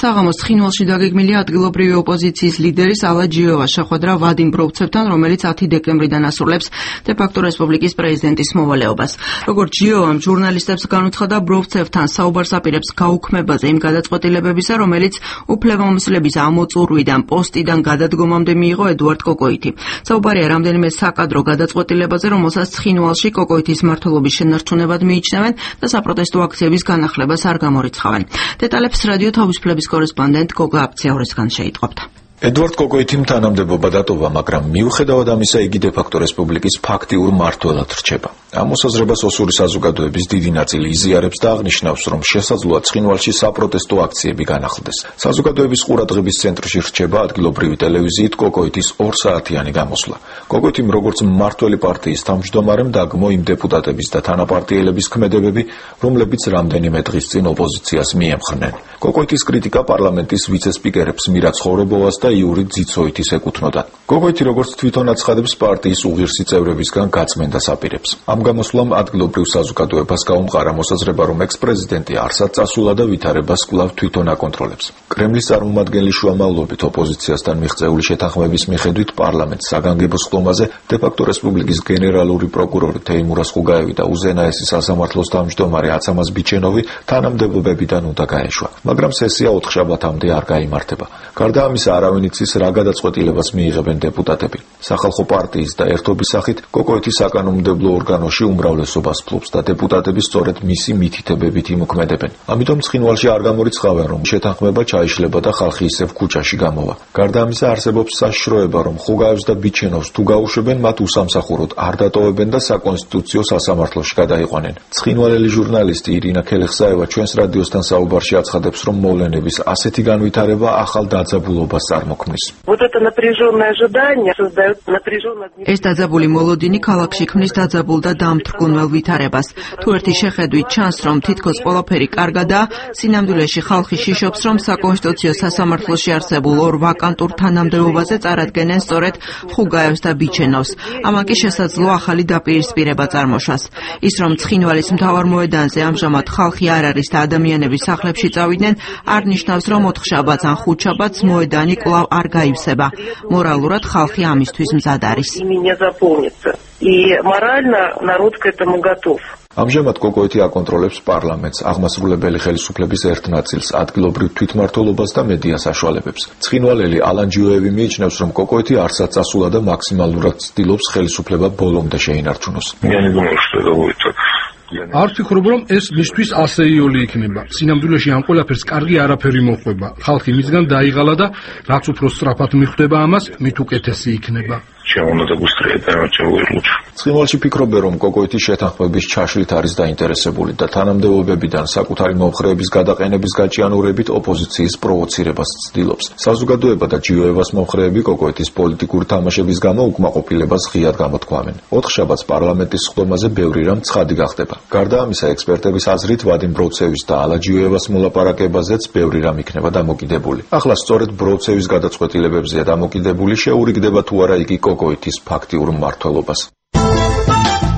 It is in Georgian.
საღამოს ცხინვალში დაგეგმილი ადგილობრივი ოპოზიციის ლიდერის ალა ჯიოვას შეხვედრა ვადიმ ბროვცევთან, რომელიც 10 დეკემბრიდან ასრულებს დე-ფაქტო რესპუბლიკის პრეზიდენტის მოვალეობას. როგორც ჯიოვამ ჟურნალისტებს განუცხადა, ბროვცევთან საუბარს აპირებს გაუქმებაზე იმ გადაწყვეტილებებისა, რომელიც უფლებამოსილების ამოწურვიდან პოსტიდან გადადგომამდე მიიღო ედუარდ კოკოიტი. საუბარია რამდენიმე საკადრო გადაწყვეტილებაზე, რომელსაც ცხინვალში კოკოიტის მმართველობის შენარჩუნებად მიიჩნევენ და საპროტესტო აქციების განახლებას არ გამორიცხავენ. დეტალებს რადიო თავისუფლების კორესპონდენტ გოგა აფციაურისგან შეიტყობთ. ედუარდ კოკოიტიმ თანამდებობა დატოვა, მაგრამ მიუხედავად ამისა იგი დე-ფაქტო რესპუბლიკის ფაქტიურ მმართველად რჩება. ამ მოსაზრებას ოსური საზოგადოების დიდი ნაწილი იზიარებს და აღნიშნავს, რომ შესაძლოა ცხინვალში საპროტესტო აქციები განახლდეს. საზოგადოების ყურადღების ცენტრში რჩება ადგილობრივი ტელევიზიით კოკოიტის 2 საათიანი გამოსვლა. კოკოიტიმ როგორც მმართველი პარტიის თავმჯდომარემ დაგმო იმ დეპუტატების და თანაპარტიელების ქმედებები, რომლებიც რამდენიმე დღის წინ ოპოზიციას მიემხრნენ. კოკოიტის კრიტიკა პარლამენტის ვიცე-სპიკერებს მირა ცხოვრებოვას და იური ძიცოითის ეკუთვნოდა. კოკოიტი როგორც თვითონ აცხადებს, პარტიის უღირსი წევრებისგან გაწმენდას აპირებს. ამ გამოსვლამ ადგილობრივ საზოგადოებას გაუმყარა მოსაზრება, რომ ექს-პრეზიდენტი არსად წასულა და ვითარებას კვლავ თვითონ აკონტროლებს. კრემლის წარმომადგენლის შუამავლობით ოპოზიციასთან მიღწეული შეთანხმების მიხედვით პარლამენტს საგანგებო სხდომაზე დე-ფაქტო რესპუბლიკის გენერალური პროკურორი თეიმურაზ ხუგაევი და უზენაესი სასამართლოს თავმჯდომარე აცამაზ ბიჩენოვი თანამდებობებიდან უნდა გაეშვა, მაგრამ სესია 4 შაბათამდე არ გაიმართება. გარდა ამისა, არავინ იცის რა გადაწყვეტილებას მიიღებენ დეპუტატები. სახალხო პარტიის და ერთობის სახით კოკოიტის საკანონმდებლო ორგანოში უმრავლესობას ფლობს და დეპუტატები სწორედ მისი მითითებებით იმოქმედებენ. ამიტომ ცხინვალში არ გამორიცხავენ, რომ შეთანხმება ჩაიშლება და ხალხი ისევ ქუჩაში გამოვა. გარდა ამისა, არსებობს საშიშროება, რომ ხუგაევს და ბიჩენოვს თუ გაუშვებენ, მათ უსამსახუროდ არ დატოვებენ და საკონსტიტუციო სასამართლოში გადაიყვანენ. ცხინვალელი ჟურნალისტი ირინა ქელეხსაევა ჩვენს რადიოსთან საუბარში აცხადებს, რომ მოვლენების ასეთი განვითარება ახალ დაძაბულობას წარმოქმნის. ეს დაძაბული მოლოდინი ქალაქში ქმნის დაძაბულ და დამთრგუნველ ვითარებას. თუ ერთი შეხედვით ჩანს, რომ თითქოს ყველაფერი კარგადაა, სინამდვილეში ხალხი შიშობს, რომ საკონსტიტუციო სასამართლოში არსებულ 2 ვაკანტურ თანამდებობაზე წარადგენენ სწორედ ხუგაევს და ბიჩენოვს. ამან კი შესაძლოა ახალი დაპირისპირება წარმოშვას. ის, რომ ცხინვალის მთავარ მოედანზე ამჟამად ხალხი არ არის და ადამიანები სახლებში წავიდნენ, არ ნიშნავს, რომ 4 შაბათს ან 5 შაბათს მოედანი კვლავ არ გაივსება. მორალურად ხალხი ამისთვის მზად არის. ამჟამად კოკოიტი აკონტროლებს პარლამენტს, აღმასრულებელი ხელისუფლების ერთ ნაწილს, ადგილობრივ თვითმმართველობას და მედია საშუალებებს. ცხინვალელი ალან ჯიოევი მიიჩნევს, რომ კოკოიტი არსად წასულა და მაქსიმალურად ცდილობს ხელისუფლება ბოლომდე შეინარჩუნოს. არ ვფიქრობ, რომ ეს მისთვის ასეიოლი იქნება. სინამდვილეში ამ ყველაფერს კარგი არაფერი მოხვება. ხალხი მისგან დაიღალა და რაც უფრო სწრაფად მიხვდება ამას, მით უკეთესი იქნება. ცხინვალში ფიქრობენ, რომ კოკოიტი შეთანხმების ჩაშლით არის დაინტერესებული და თანამდებობებიდან საკუთარი მომხრეების გადაყენების გაჭიანურებით ოპოზიციის პროვოცირებას ცდილობს. საზოგადოება და ჯიოევას მომხრეები კოკოიტის პოლიტიკური თამაშების გამო უკმაყოფილებას ღიად გამოთქვამენ. 4 შაბათს პარლამენტის სხდომაზე ბევრი რამ ცხადი გახდება. გარდა ამისა, ექსპერტების აზრით ვადიმ ბროვცევის და ალა ჯიოევას მოლაპარაკებაზეც ბევრი რამ იქნება დამოკიდებული. ახლა სწორედ ბროვცევის გადაწყვეტილებებზეა დამოკიდებული, შეურიგდება თუ არა იგი კოკოიტის ფაქტიურ მმართველობას.